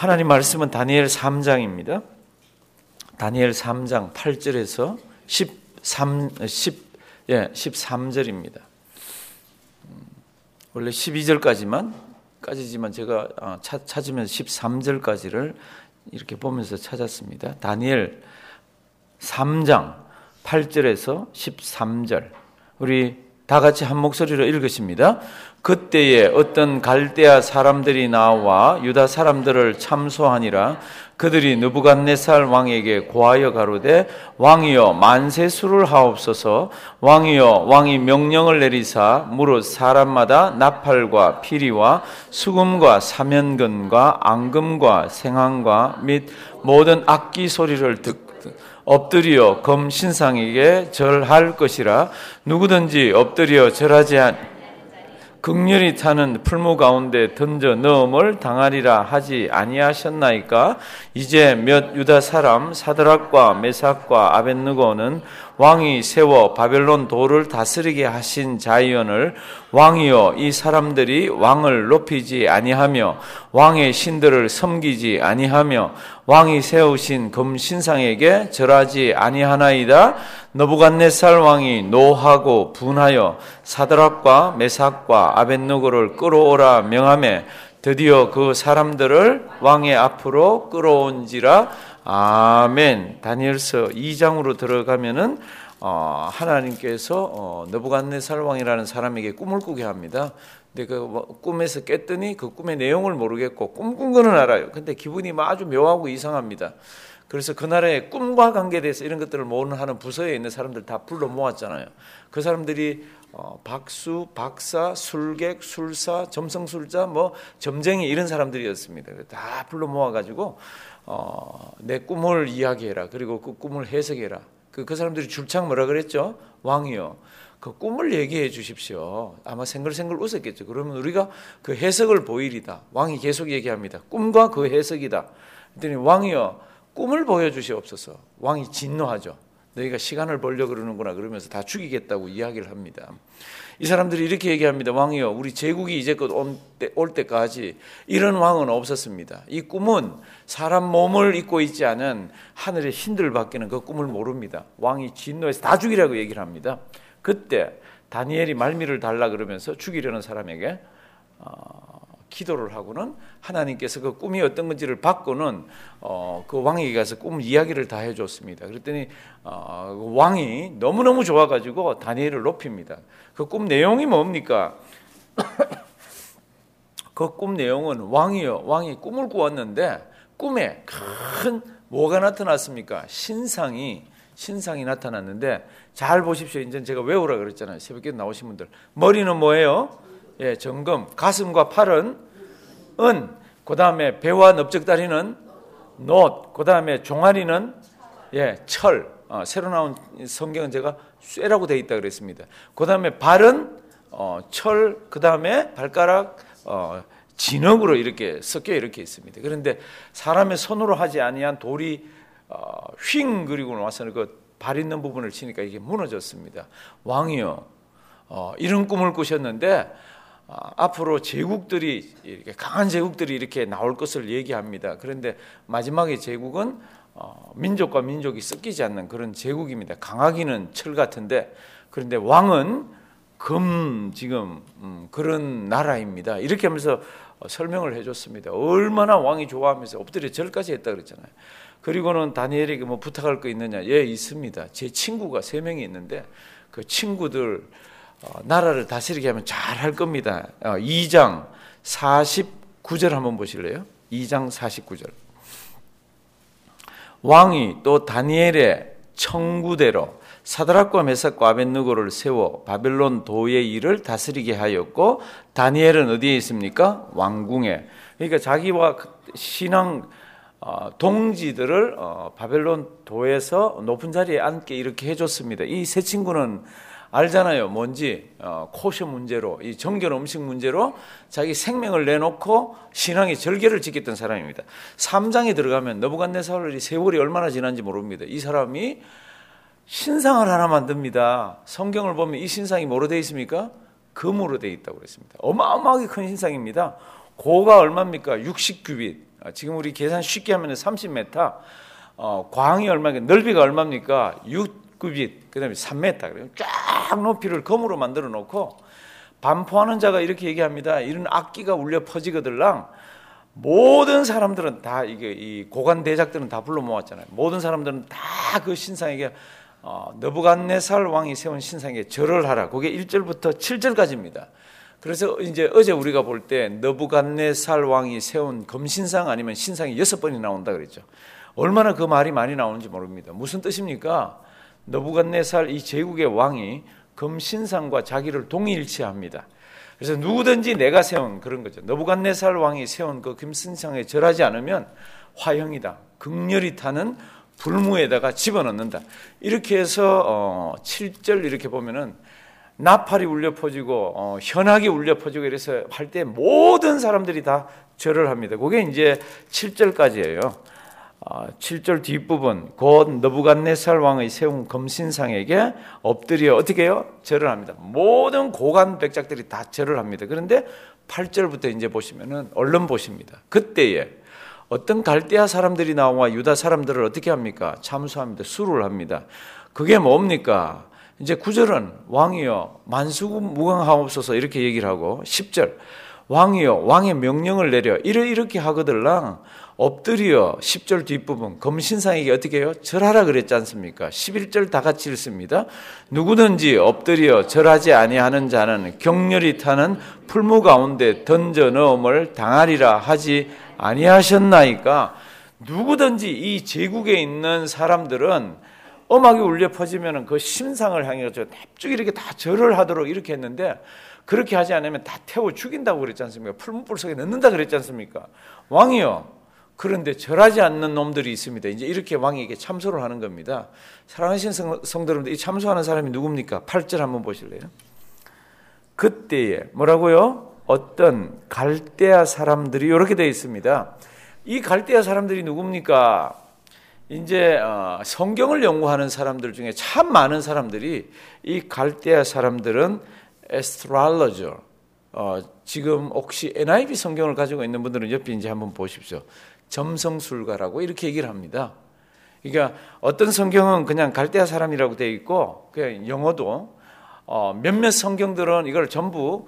하나님 말씀은 다니엘 3장입니다. 다니엘 3장 8절에서 13절입니다. 원래 12절까지지만 제가 찾으면 13절까지를 이렇게 보면서 찾았습니다. 다니엘 3장 8절에서 13절. 우리 다 같이 한 목소리로 읽으십니다. 그때에 어떤 갈대아 사람들이 나와 유다 사람들을 참소하니라. 그들이 느부갓네살 왕에게 고하여 가로되 왕이여 만세 수를 하옵소서. 왕이여 왕이 명령을 내리사 무릇 사람마다 나팔과 피리와 수금과 사면근과 앙금과 생황과 및 모든 악기 소리를 듣고 엎드려 검 신상에게 절할 것이라. 누구든지 엎드려 절하지 극렬히 타는 풀무 가운데 던져 넣음을 당하리라 하지 아니하셨나이까. 이제 몇 유다 사람 사드락과 메삭과 아벳느고는 왕이 세워 바벨론 도를 다스리게 하신 자이언을 왕이여 이 사람들이 왕을 높이지 아니하며 왕의 신들을 섬기지 아니하며 왕이 세우신 금신상에게 절하지 아니하나이다. 느부갓네살 왕이 노하고 분하여 사드락과 메삭과 아벳느고를 끌어오라 명하매 드디어 그 사람들을 왕의 앞으로 끌어온지라. 아멘. 다니엘서 2장으로 들어가면은 하나님께서 느부갓네살 왕이라는 사람에게 꿈을 꾸게 합니다. 근데 그 꿈에서 깼더니 그 꿈의 내용을 모르겠고 꿈꾼 거는 알아요. 근데 기분이 아주 묘하고 이상합니다. 그래서 그 나라의 꿈과 관계돼서 이런 것들을 모르는 부서에 있는 사람들 다 불러 모았잖아요. 그 사람들이 박수, 박사, 술객, 술사, 점성술자, 점쟁이 이런 사람들이었습니다. 다 불러 모아가지고 내 꿈을 이야기해라. 그리고 그 꿈을 해석해라. 그 사람들이 줄창 뭐라 그랬죠? 왕이요, 그 꿈을 얘기해 주십시오. 아마 생글생글 웃었겠죠. 그러면 우리가 그 해석을 보이리다. 왕이 계속 얘기합니다. 꿈과 그 해석이다. 그랬더니 왕이요, 꿈을 보여주시옵소서. 왕이 진노하죠. 너희가 시간을 벌려고 그러는구나 그러면서 다 죽이겠다고 이야기를 합니다. 이 사람들이 이렇게 얘기합니다. 왕이여, 우리 제국이 이제껏 올 때까지 이런 왕은 없었습니다. 이 꿈은 사람 몸을 입고 있지 않은 하늘의 신들밖에는 그 꿈을 모릅니다. 왕이 진노해서 다 죽이라고 얘기를 합니다. 그때 다니엘이 말미를 달라 그러면서 죽이려는 사람에게 기도를 하고는 하나님께서 그 꿈이 어떤 건지를 받고는 그 왕에게 가서 꿈 이야기를 다 해줬습니다. 그랬더니 왕이 너무너무 좋아가지고 다니엘을 높입니다. 그 꿈 내용이 뭡니까? 그 꿈 내용은 왕이요, 왕이 꿈을 꾸었는데 꿈에 큰 뭐가 나타났습니까? 신상이 나타났는데 잘 보십시오. 이제 제가 외우라 그랬잖아요. 새벽에 나오신 분들. 머리는 뭐예요? 예, 정금. 가슴과 팔은 은. 그 다음에 배와 넓적다리는 놋. 그 다음에 종아리는 철. 새로 나온 성경은 제가 쇠라고 되어 있다 그랬습니다. 그 다음에 발은 철. 그 다음에 발가락 진흙으로 이렇게 섞여 이렇게 있습니다. 그런데 사람의 손으로 하지 아니한 돌이 휙 그리고 와서는 그 발 있는 부분을 치니까 이게 무너졌습니다. 왕이요, 이런 꿈을 꾸셨는데 앞으로 제국들이 이렇게 강한 제국들이 이렇게 나올 것을 얘기합니다. 그런데 마지막에 제국은 민족과 민족이 섞이지 않는 그런 제국입니다. 강하기는 철 같은데, 그런데 왕은 지금 그런 나라입니다. 이렇게 하면서 설명을 해줬습니다. 얼마나 왕이 좋아하면서 엎드려 절까지 했다 그랬잖아요. 그리고는 다니엘에게 부탁할 거 있느냐? 예, 있습니다. 제 친구가 3명이 있는데 그 친구들 나라를 다스리게 하면 잘 할 겁니다. 2장 49절 한번 보실래요? 2장 49절. 왕이 또 다니엘의 청구대로 사드락과 메삭과 아벳느고를 세워 바벨론 도의 일을 다스리게 하였고, 다니엘은 어디에 있습니까? 왕궁에. 그러니까 자기와 신앙 동지들을 바벨론 도에서 높은 자리에 앉게 이렇게 해줬습니다. 이 세 친구는 알잖아요. 뭔지. 코셔 문제로, 이 정결 음식 문제로 자기 생명을 내놓고 신앙의 절개를 지켰던 사람입니다. 3장에 들어가면 느부갓네살이 세월이 얼마나 지난지 모릅니다. 이 사람이 신상을 하나 만듭니다. 성경을 보면 이 신상이 뭐로 되어 있습니까? 금으로 되어 있다고 그랬습니다. 어마어마하게 큰 신상입니다. 고가 얼마입니까? 60규빗. 지금 우리 계산 쉽게 하면 30m, 광이 얼마니까, 넓이가 얼마입니까? 6규빗, 그 다음에 3m. 쫙 높이를 검으로 만들어 놓고, 반포하는 자가 이렇게 얘기합니다. 이런 악기가 울려 퍼지거들랑 모든 사람들은 다 이 고관 대작들은 다 불러 모았잖아요. 모든 사람들은 다 그 신상에게 느부갓네살 왕이 세운 신상에게 절을 하라. 그게 1절부터 7절까지입니다. 그래서 이제 어제 우리가 볼 때 느부갓네살 왕이 세운 금신상 아니면 신상이 6번이 나온다 그랬죠. 얼마나 그 말이 많이 나오는지 모릅니다. 무슨 뜻입니까? 느부갓네살 이 제국의 왕이 금신상과 자기를 동일치합니다. 그래서 누구든지 내가 세운 그런 거죠. 느부갓네살 왕이 세운 그 금신상에 절하지 않으면 화형이다. 극렬히 타는 불무에다가 집어넣는다. 이렇게 해서 7절 이렇게 보면은 나팔이 울려 퍼지고 현악이 울려 퍼지고 이래서 할 때 모든 사람들이 다 절을 합니다. 그게 이제 7절까지예요. 7절 뒷부분 곧 느부갓네살 왕의 세운 금신상에게 엎드려 어떻게 해요? 절을 합니다. 모든 고관 백작들이 다 절을 합니다. 그런데 8절부터 이제 보시면은 얼른 보십니다. 그때에 어떤 갈대아 사람들이 나와 유다 사람들을 어떻게 합니까? 참수합니다. 수를 합니다. 그게 뭡니까? 이제 9절은 왕이여 만수무강하옵소서 이렇게 얘기를 하고 10절 왕이여 왕의 명령을 내려 이렇게 하거들랑 엎드려 10절 뒷부분 금신상에게 어떻게 해요? 절하라 그랬지 않습니까? 11절 다 같이 읽습니다. 누구든지 엎드려 절하지 아니하는 자는 격렬히 타는 풀무 가운데 던져 넣음을 당하리라 하지 아니하셨나이까. 누구든지 이 제국에 있는 사람들은 음악이 울려 퍼지면 그 신상을 향해서 쭉 이렇게 다 절을 하도록 이렇게 했는데 그렇게 하지 않으면 다 태워 죽인다고 그랬지 않습니까? 풀무불 속에 넣는다 그랬지 않습니까? 왕이요. 그런데 절하지 않는 놈들이 있습니다. 이제 이렇게 왕에게 참소를 하는 겁니다. 사랑하시는 성도 여러분들, 이 참소하는 사람이 누굽니까? 8절 한번 보실래요? 그때에 뭐라고요? 어떤 갈대아 사람들이 이렇게 되어 있습니다. 이 갈대아 사람들이 누굽니까? 이제 성경을 연구하는 사람들 중에 참 많은 사람들이 이 갈대아 사람들은 에스트랄러저, 지금 혹시 NIV 성경을 가지고 있는 분들은 옆에 이제 한번 보십시오. 점성술가라고 이렇게 얘기를 합니다. 그러니까 어떤 성경은 그냥 갈대아 사람이라고 되어 있고, 그냥 영어도 몇몇 성경들은 이걸 전부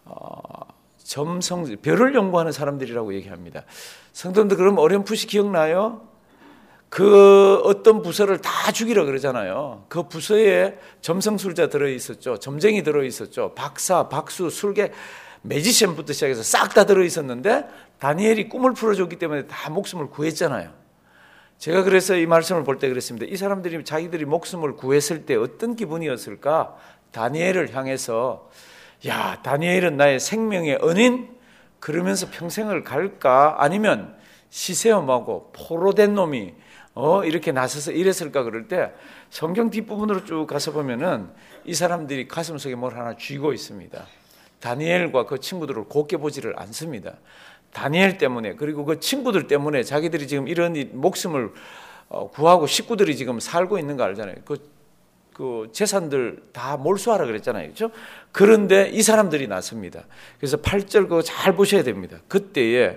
별을 연구하는 사람들이라고 얘기합니다. 성도님들 그럼 어렴풋이 기억나요? 그 어떤 부서를 다 죽이라 그러잖아요. 그 부서에 점성술자 들어있었죠. 점쟁이 들어있었죠. 박사, 박수, 술개, 매지션부터 시작해서 싹 다 들어있었는데 다니엘이 꿈을 풀어줬기 때문에 다 목숨을 구했잖아요. 제가 그래서 이 말씀을 볼 때 그랬습니다. 이 사람들이 자기들이 목숨을 구했을 때 어떤 기분이었을까? 다니엘을 향해서 야, 다니엘은 나의 생명의 은인? 그러면서 평생을 갈까? 아니면 시세엄하고 포로된 놈이 이렇게 나서서 이랬을까? 그럴 때 성경 뒷부분으로 쭉 가서 보면은 이 사람들이 가슴속에 뭘 하나 쥐고 있습니다. 다니엘과 그 친구들을 곱게 보지를 않습니다. 다니엘 때문에 그리고 그 친구들 때문에 자기들이 지금 이런 목숨을 구하고 식구들이 지금 살고 있는 거 알잖아요. 그 재산들 다 몰수하라 그랬잖아요. 그렇죠? 그런데 이 사람들이 났습니다. 그래서 8절 그거 잘 보셔야 됩니다. 그때에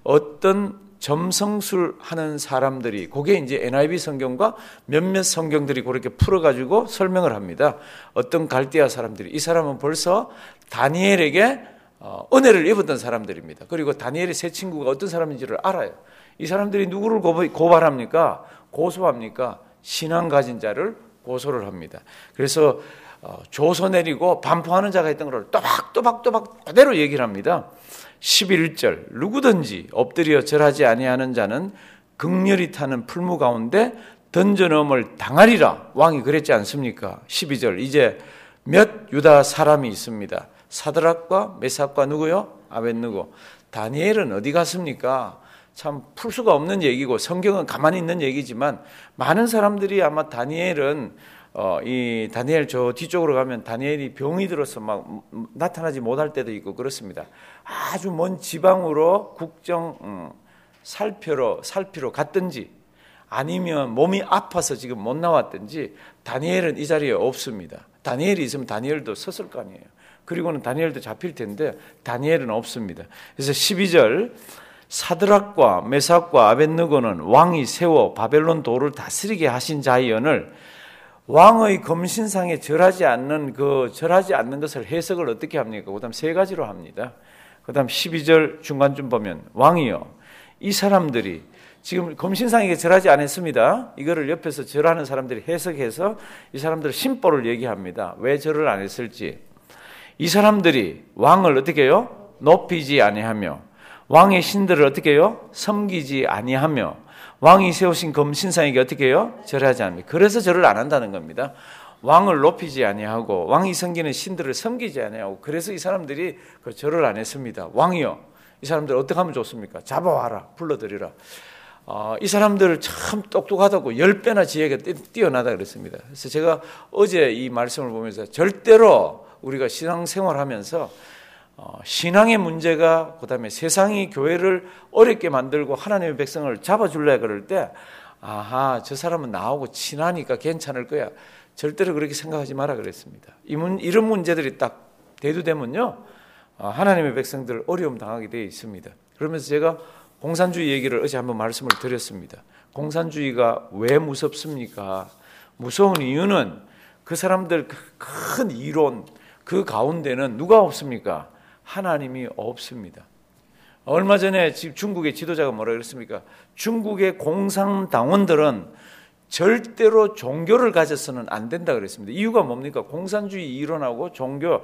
어떤 점성술 하는 사람들이, 그게 이제 NIV 성경과 몇몇 성경들이 그렇게 풀어가지고 설명을 합니다. 어떤 갈대아 사람들이, 이 사람은 벌써 다니엘에게 은혜를 입었던 사람들입니다. 그리고 다니엘의 세 친구가 어떤 사람인지를 알아요. 이 사람들이 누구를 고발합니까? 고소합니까? 신앙 가진 자를 고소를 합니다. 그래서 조서 내리고 반포하는 자가 있던 걸 또박또박 그대로 얘기를 합니다. 11절 누구든지 엎드려 절하지 아니하는 자는 극렬히 타는 풀무 가운데 던져넣음을 당하리라. 왕이 그랬지 않습니까? 12절 이제 몇 유다 사람이 있습니다. 사드락과 메삭과 누구요? 아벳느고. 다니엘은 어디 갔습니까? 참 풀 수가 없는 얘기고 성경은 가만히 있는 얘기지만 많은 사람들이 아마 다니엘은 이 다니엘 저 뒤쪽으로 가면 다니엘이 병이 들어서 막 나타나지 못할 때도 있고 그렇습니다. 아주 먼 지방으로 국정 살피러 갔든지 아니면 몸이 아파서 지금 못 나왔든지 다니엘은 이 자리에 없습니다. 다니엘이 있으면 다니엘도 섰을 거 아니에요. 그리고는 다니엘도 잡힐 텐데 다니엘은 없습니다. 그래서 12절 사드락과 메삭과 아벳느고는 왕이 세워 바벨론 도를 다스리게 하신 자이언을 왕의 검신상에 절하지 않는 것을 해석을 어떻게 합니까? 그다음 세 가지로 합니다. 그다음 12절 중간쯤 보면 왕이여 이 사람들이 지금 검신상에게 절하지 않았습니다. 이거를 옆에서 절하는 사람들이 해석해서 이 사람들 심보를 얘기합니다. 왜 절을 안 했을지. 이 사람들이 왕을 어떻게 해요? 높이지 아니하며 왕의 신들을 어떻게 해요? 섬기지 아니하며 왕이 세우신 검신상에게 어떻게 해요? 절하지 않습니다. 그래서 절을 안 한다는 겁니다. 왕을 높이지 아니하고 왕이 섬기는 신들을 섬기지 아니하고 그래서 이 사람들이 그 절을 안 했습니다. 왕이요, 이 사람들 어떻게 하면 좋습니까? 잡아와라, 불러들이라. 이 사람들 참 똑똑하다고 10배나 지혜가 뛰어나다 그랬습니다. 그래서 제가 어제 이 말씀을 보면서 절대로 우리가 신앙생활하면서 신앙의 문제가 그다음에 세상이 교회를 어렵게 만들고 하나님의 백성을 잡아줄래 그럴 때 아하 저 사람은 나하고 친하니까 괜찮을 거야. 절대로 그렇게 생각하지 마라 그랬습니다. 이런 문제들이 딱 대두되면요 하나님의 백성들 어려움 당하게 되어 있습니다. 그러면서 제가 공산주의 얘기를 어제 한번 말씀을 드렸습니다. 공산주의가 왜 무섭습니까? 무서운 이유는 그 사람들 큰 이론 그 가운데는 누가 없습니까? 하나님이 없습니다. 얼마 전에 중국의 지도자가 뭐라 그랬습니까? 중국의 공산당원들은 절대로 종교를 가져서는 안 된다 그랬습니다. 이유가 뭡니까? 공산주의 이론하고 종교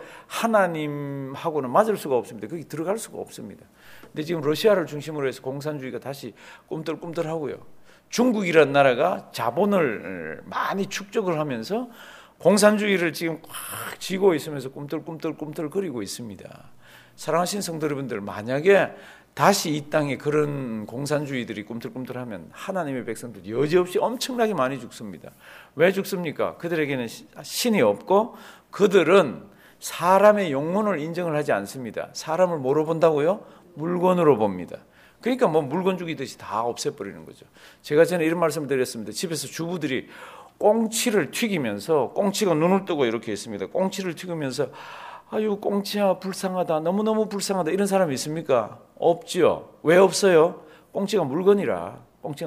하나님하고는 맞을 수가 없습니다. 거기 들어갈 수가 없습니다. 근데 지금 러시아를 중심으로 해서 공산주의가 다시 꿈틀꿈틀하고요. 중국이라는 나라가 자본을 많이 축적을 하면서 공산주의를 지금 꽉 쥐고 있으면서 꿈틀꿈틀거리고 있습니다. 사랑하신 성도 여러분들, 만약에 다시 이 땅에 그런 공산주의들이 꿈틀꿈틀하면 하나님의 백성들 여지없이 엄청나게 많이 죽습니다. 왜 죽습니까? 그들에게는 신이 없고 그들은 사람의 영혼을 인정을 하지 않습니다. 사람을 뭐로 본다고요? 물건으로 봅니다. 그러니까 뭐 물건 죽이듯이 다 없애버리는 거죠. 제가 전에 이런 말씀을 드렸습니다. 집에서 주부들이 꽁치를 튀기면서 꽁치가 눈을 뜨고 이렇게 있습니다. 꽁치를 튀기면서 아유 꽁치야 불쌍하다, 너무너무 불쌍하다, 이런 사람이 있습니까? 없지요. 왜 없어요? 꽁치가 물건이라.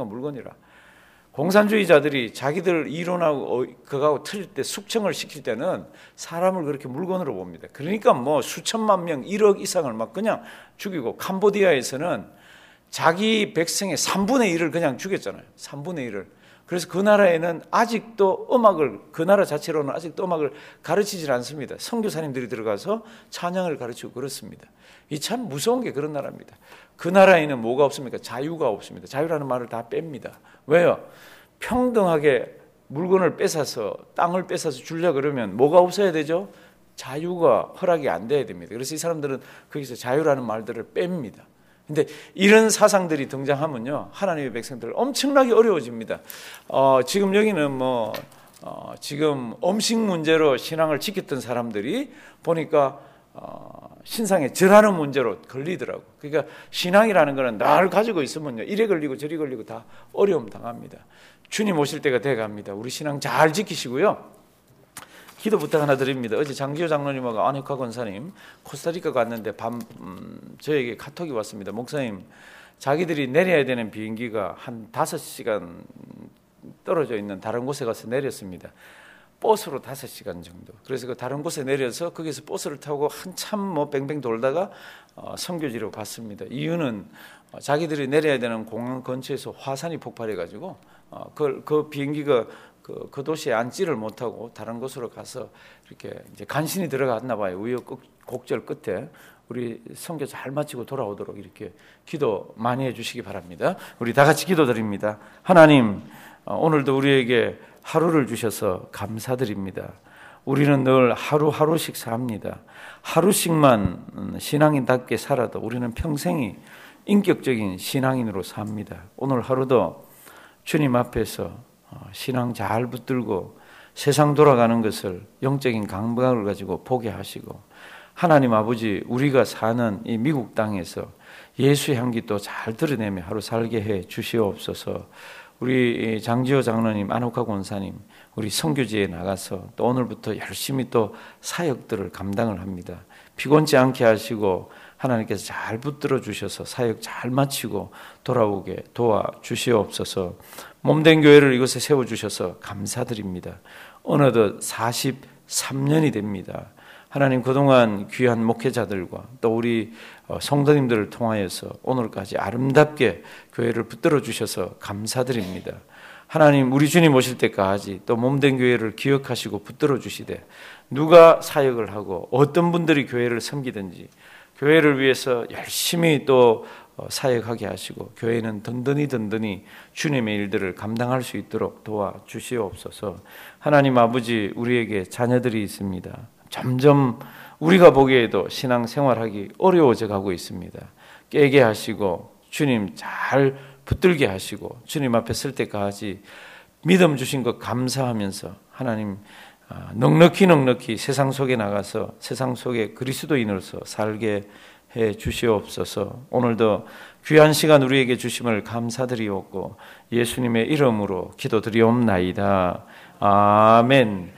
공산주의자들이 자기들 이론하고 그거하고 틀릴 때 숙청을 시킬 때는 사람을 그렇게 물건으로 봅니다. 그러니까 뭐 수천만 명 1억 이상을 막 그냥 죽이고, 캄보디아에서는 자기 백성의 3분의 1을 그냥 죽였잖아요. 3분의 1을. 그래서 그 나라에는 아직도 그 나라 자체로는 아직도 음악을 가르치질 않습니다. 선교사님들이 들어가서 찬양을 가르치고 그렇습니다. 이 참 무서운 게 그런 나라입니다. 그 나라에는 뭐가 없습니까? 자유가 없습니다. 자유라는 말을 다 뺍니다. 왜요? 평등하게 물건을 뺏어서, 땅을 뺏어서 주려고 그러면 뭐가 없어야 되죠? 자유가 허락이 안 돼야 됩니다. 그래서 이 사람들은 거기서 자유라는 말들을 뺍니다. 근데 이런 사상들이 등장하면요, 하나님의 백성들 엄청나게 어려워집니다. 지금 여기는 지금 음식 문제로 신앙을 지켰던 사람들이 보니까 신상에 절하는 문제로 걸리더라고. 그러니까 신앙이라는 거는 날 가지고 있으면요, 이래 걸리고 저리 걸리고 다 어려움 당합니다. 주님 오실 때가 돼갑니다. 우리 신앙 잘 지키시고요. 기도 부탁 하나 드립니다. 어제 장지호 장로님하고 안익화 권사님 코스타리카 갔는데 저에게 카톡이 왔습니다. 목사님, 자기들이 내려야 되는 비행기가 한 5시간 떨어져 있는 다른 곳에 가서 내렸습니다. 버스로 5시간 정도. 그래서 그 다른 곳에 내려서 거기서 버스를 타고 한참 뱅뱅 돌다가 선교지로 갔습니다. 이유는 자기들이 내려야 되는 공항 근처에서 화산이 폭발해가지고 그 비행기가 그 도시에 앉지를 못하고 다른 곳으로 가서 이렇게 이제 간신히 들어갔나 봐요. 우여곡절 끝에 우리 선교 잘 마치고 돌아오도록 이렇게 기도 많이 해주시기 바랍니다. 우리 다 같이 기도드립니다. 하나님, 오늘도 우리에게 하루를 주셔서 감사드립니다. 우리는 늘 하루하루씩 삽니다. 하루씩만 신앙인답게 살아도 우리는 평생이 인격적인 신앙인으로 삽니다. 오늘 하루도 주님 앞에서 신앙 잘 붙들고 세상 돌아가는 것을 영적인 감각을 가지고 보게 하시고, 하나님 아버지, 우리가 사는 이 미국 땅에서 예수의 향기 또 잘 드러내며 하루 살게 해 주시옵소서. 우리 장지호 장로님, 안옥화 권사님, 우리 선교지에 나가서 또 오늘부터 열심히 또 사역들을 감당을 합니다. 피곤치 않게 하시고 하나님께서 잘 붙들어 주셔서 사역 잘 마치고 돌아오게 도와주시옵소서. 몸된 교회를 이곳에 세워주셔서 감사드립니다. 어느덧 43년이 됩니다. 하나님, 그동안 귀한 목회자들과 또 우리 성도님들을 통하여서 오늘까지 아름답게 교회를 붙들어 주셔서 감사드립니다. 하나님, 우리 주님 오실 때까지 또 몸된 교회를 기억하시고 붙들어 주시되, 누가 사역을 하고 어떤 분들이 교회를 섬기든지 교회를 위해서 열심히 또 사역하게 하시고 교회는 든든히 주님의 일들을 감당할 수 있도록 도와주시옵소서. 하나님 아버지, 우리에게 자녀들이 있습니다. 점점 우리가 보기에도 신앙생활하기 어려워져 가고 있습니다. 깨게 하시고 주님 잘 붙들게 하시고 주님 앞에 설 때까지 믿음 주신 것 감사하면서 하나님 넉넉히 세상 속에 나가서 세상 속에 그리스도인으로서 살게 해 주시옵소서. 오늘도 귀한 시간 우리에게 주심을 감사드리옵고 예수님의 이름으로 기도드리옵나이다. 아멘.